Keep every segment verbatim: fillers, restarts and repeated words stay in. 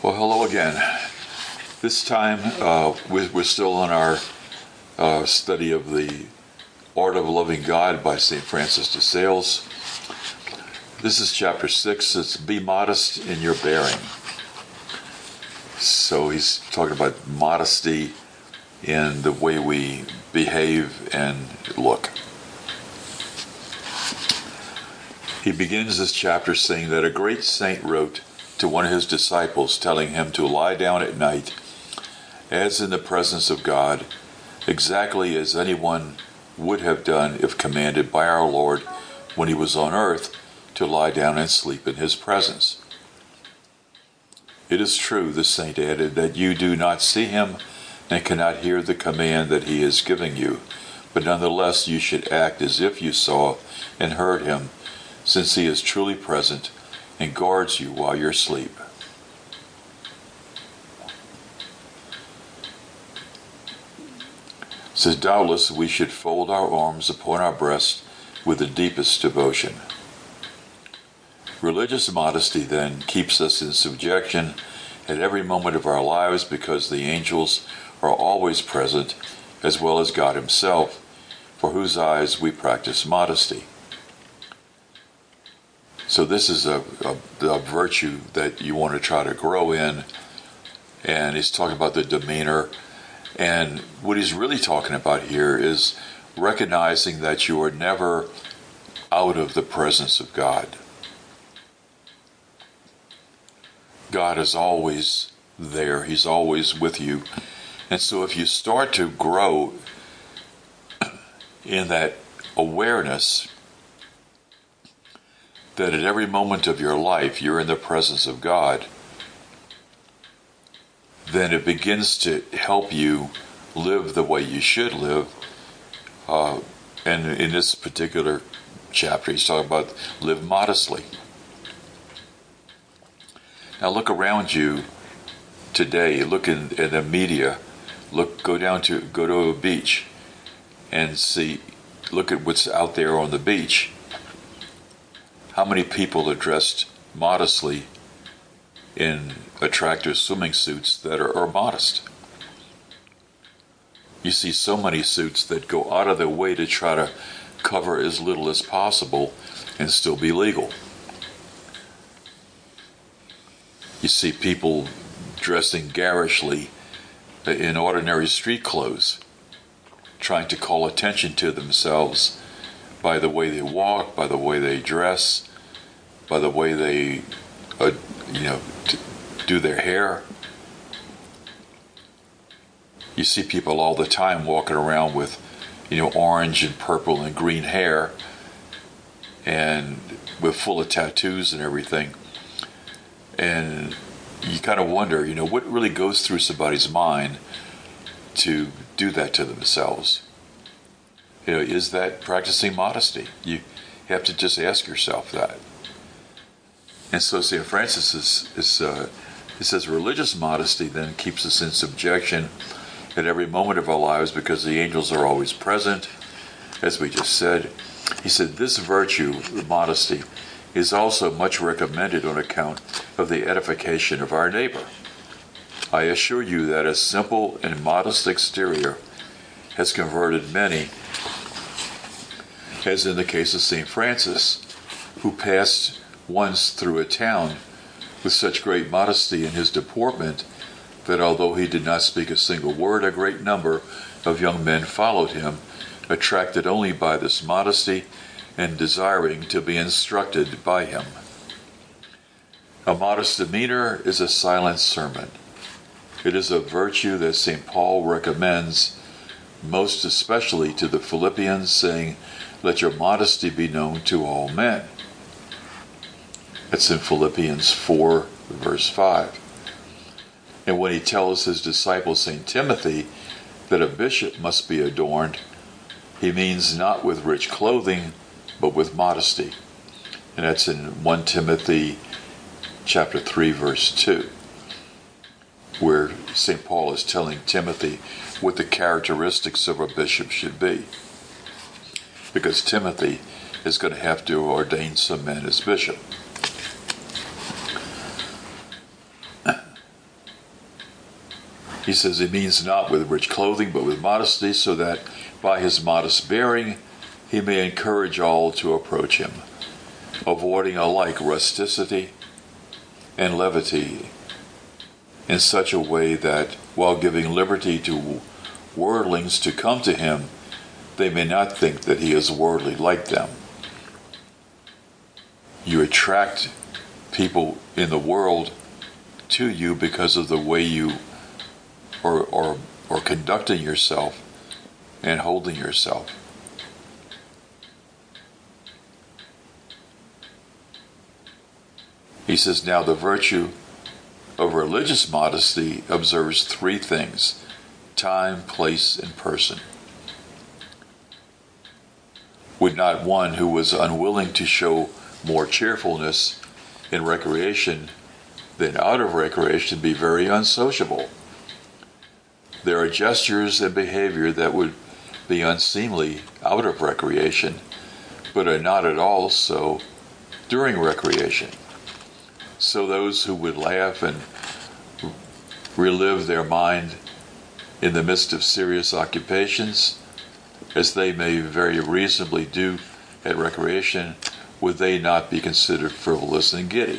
Well, hello again. This time uh, we're still on our uh, study of the Art of Loving God by Saint Francis de Sales. This is chapter six. It's Be Modest in Your Bearing. So he's talking about modesty in the way we behave and look. He begins this chapter saying that a great saint wrote to one of his disciples, telling him to lie down at night as in the presence of God, exactly as anyone would have done if commanded by our Lord when he was on earth to lie down and sleep in his presence. It is true, the saint added, that you do not see him and cannot hear the command that he is giving you, but nonetheless you should act as if you saw and heard him, since he is truly present and guards you while you're asleep. Says, doubtless we should fold our arms upon our breast with the deepest devotion. Religious modesty, then, keeps us in subjection at every moment of our lives because the angels are always present, as well as God himself, for whose eyes we practice modesty. So this is a, a, a virtue that you want to try to grow in, and he's talking about the demeanor. And what he's really talking about here is recognizing that you are never out of the presence of God. God is always there. He's always with you. And so if you start to grow in that awareness that at every moment of your life you're in the presence of God, then it begins to help you live the way you should live. Uh, and in this particular chapter, he's talking about live modestly. Now look around you today. Look in, in the media. Look, go down to go to a beach and see. Look at what's out there on the beach. How many people are dressed modestly in attractive swimming suits that are, are modest? You see so many suits that go out of their way to try to cover as little as possible and still be legal. You see people dressing garishly in ordinary street clothes, trying to call attention to themselves by the way they walk, by the way they dress, by the way they, uh, you know, t- do their hair. You see people all the time walking around with, you know, orange and purple and green hair, and with full of tattoos and everything. And you kind of wonder, you know, what really goes through somebody's mind to do that to themselves? You know, is that practicing modesty? You have to just ask yourself that. And so Saint Francis is, is uh, he says, religious modesty then keeps us in subjection at every moment of our lives because the angels are always present, as we just said. He said, this virtue, modesty, is also much recommended on account of the edification of our neighbor. I assure you that a simple and modest exterior has converted many, as in the case of Saint Francis, who passed once through a town with such great modesty in his deportment that although he did not speak a single word, a great number of young men followed him, attracted only by this modesty and desiring to be instructed by him. A modest demeanor is a silent sermon. It is a virtue that Saint Paul recommends most especially to the Philippians, saying, let your modesty be known to all men. That's in Philippians four, verse five. And when he tells his disciple Saint Timothy that a bishop must be adorned, he means not with rich clothing, but with modesty. And that's in First Timothy chapter three, verse two, where Saint Paul is telling Timothy what the characteristics of a bishop should be. Because Timothy is going to have to ordain some men as bishop. He says he means not with rich clothing, but with modesty, so that by his modest bearing he may encourage all to approach him, avoiding alike rusticity and levity in such a way that, while giving liberty to worldlings to come to him, they may not think that he is worldly like them. You attract people in the world to you because of the way you or or or conducting yourself and holding yourself. He says, now the virtue of religious modesty observes three things: time, place, and person. Would not one who was unwilling to show more cheerfulness in recreation than out of recreation be very unsociable? There are gestures and behavior that would be unseemly out of recreation, but are not at all so during recreation. So those who would laugh and relive their mind in the midst of serious occupations, as they may very reasonably do at recreation, would they not be considered frivolous and giddy?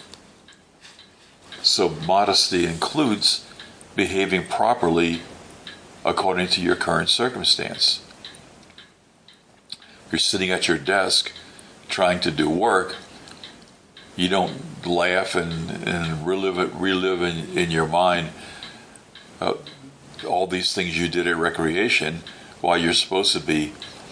So modesty includes behaving properly according to your current circumstance. You're sitting at your desk trying to do work. You don't laugh and, and relive it, relive in, in your mind uh, all these things you did at recreation while you're supposed to be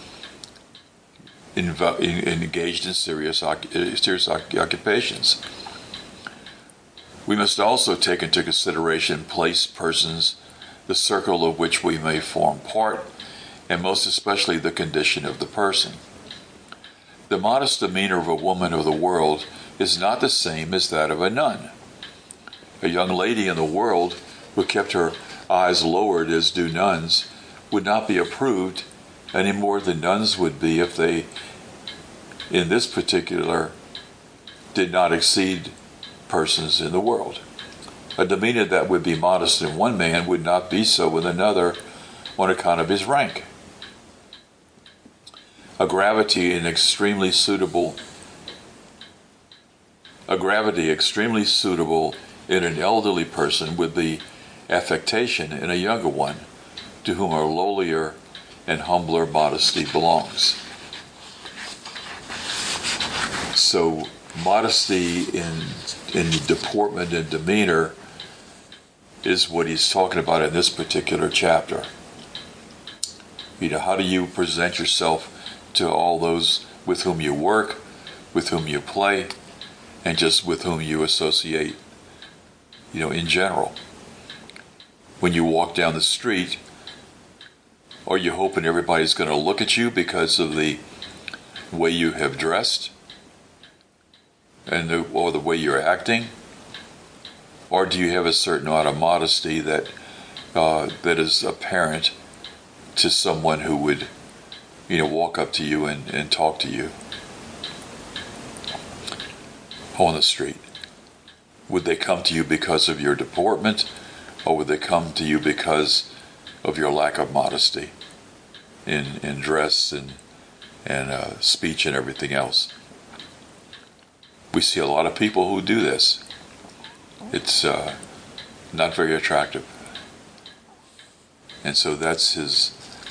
in, in, engaged in serious, serious occupations. We must also take into consideration place, persons, the circle of which we may form part, and most especially the condition of the person. The modest demeanor of a woman of the world is not the same as that of a nun. A young lady in the world who kept her eyes lowered as do nuns would not be approved any more than nuns would be if they, in this particular, did not exceed persons in the world. A demeanor that would be modest in one man would not be so with another on account of his rank. A gravity and extremely suitable a gravity extremely suitable in an elderly person would be affectation in a younger one, to whom a lowlier and humbler modesty belongs. So modesty in in deportment and demeanor is what he's talking about in this particular chapter. You know, how do you present yourself to all those with whom you work, with whom you play, and just with whom you associate, you know, in general? When you walk down the street, are you hoping everybody's going to look at you because of the way you have dressed and the, or the way you're acting? Or do you have a certain amount of modesty that uh, that is apparent to someone who would, you know, walk up to you and, and talk to you on the street? Would they come to you because of your deportment, or would they come to you because of your lack of modesty in in dress and and uh, speech and everything else? We see a lot of people who do this. It's uh, not very attractive. And so that's his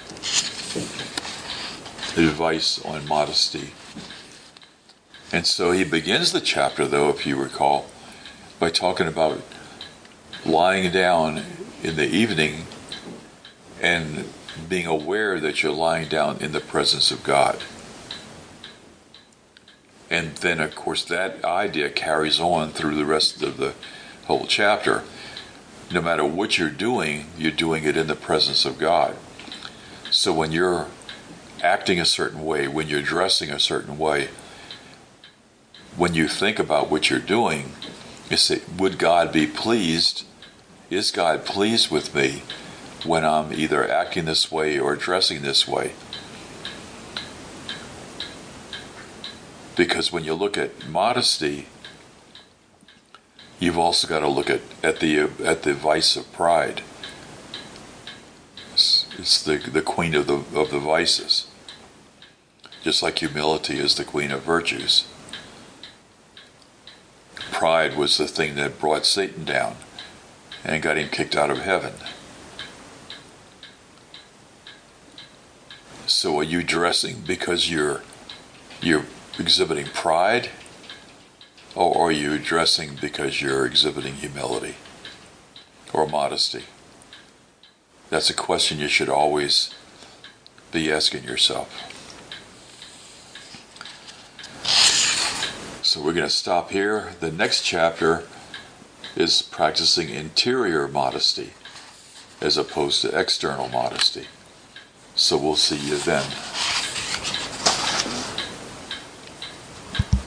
advice on modesty. And so he begins the chapter, though, if you recall, by talking about lying down in the evening and being aware that you're lying down in the presence of God. And then, of course, that idea carries on through the rest of the whole chapter. No matter what you're doing, you're doing it in the presence of God. So when you're acting a certain way, when you're dressing a certain way, when you think about what you're doing, you say, would God be pleased? Is God pleased with me when I'm either acting this way or dressing this way? Because when you look at modesty, you've also got to look at, at the at the vice of pride. It's the the queen of the of the vices. Just like humility is the queen of virtues. Pride was the thing that brought Satan down and got him kicked out of heaven. So are you dressing because you're you're exhibiting pride, or are you dressing because you're exhibiting humility or modesty? That's a question you should always be asking yourself. So we're going to stop here. The next chapter is practicing interior modesty as opposed to external modesty. So we'll see you then.